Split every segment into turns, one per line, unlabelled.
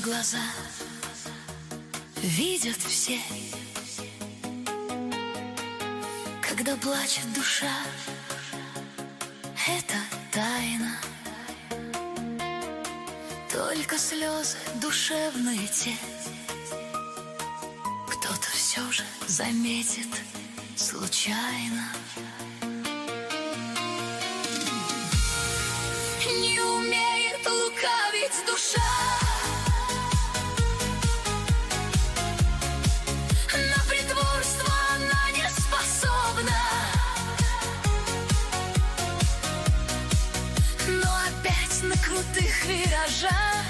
глаза видят все. Когда плачет душа, это тайна. Только слезы душевные те кто-то все же заметит случайно. Не умеет лукавить душа, на притворство она не способна. Но опять на крутых виражах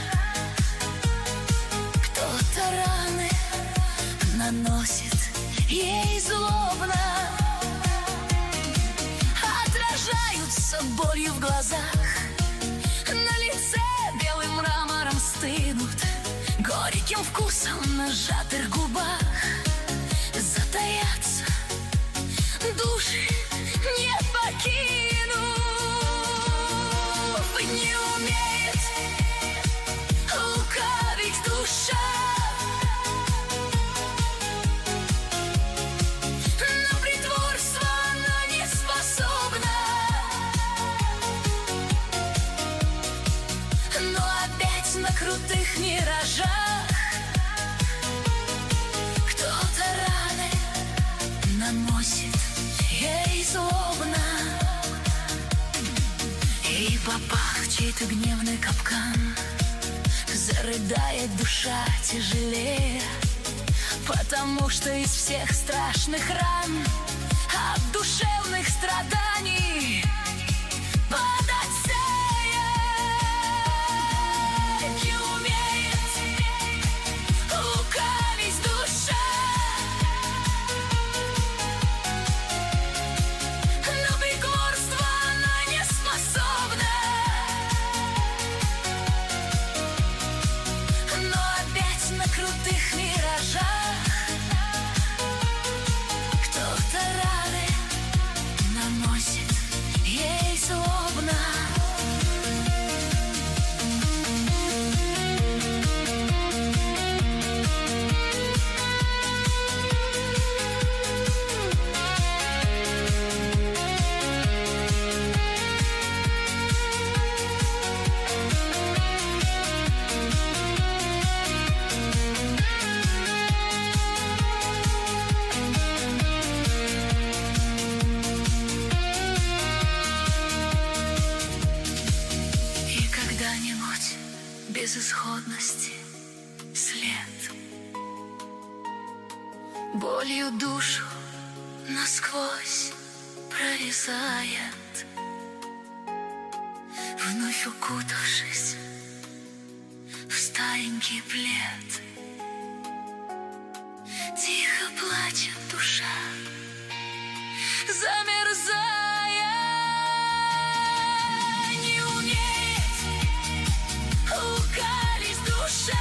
кто-то раны наносит ей злобно. Отражаются болью в глазах, на лице белым мрамором стынут, горьким вкусом на сжатых губах затаятся души, не покинув. Не умеет лукавить душа, на притворство она не способна. Но опять на крутых миражах кто-то раны наносит ей злобно. И попах в чей-то гневный капкан, зарыдает душа тяжелее, потому что из всех страшных ран, от душевных страданий панацея. Не умеет лукавить душа, на притворство она не способна. Но опять на крутых миражах кто-то раны наносит ей злобно. И когда-нибудь безысходности след болью душу насквозь прорезает, вновь укутавшись в старенький плед. Тихо плачет душа, замерзая. Не умеет лукавить душа,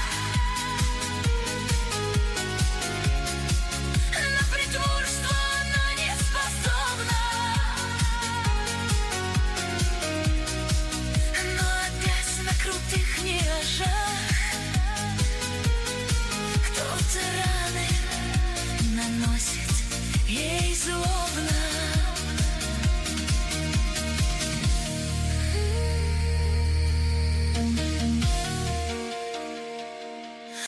на притворство она не способна. Но опять на крутых миражах кто-то раны наносит ей злобно.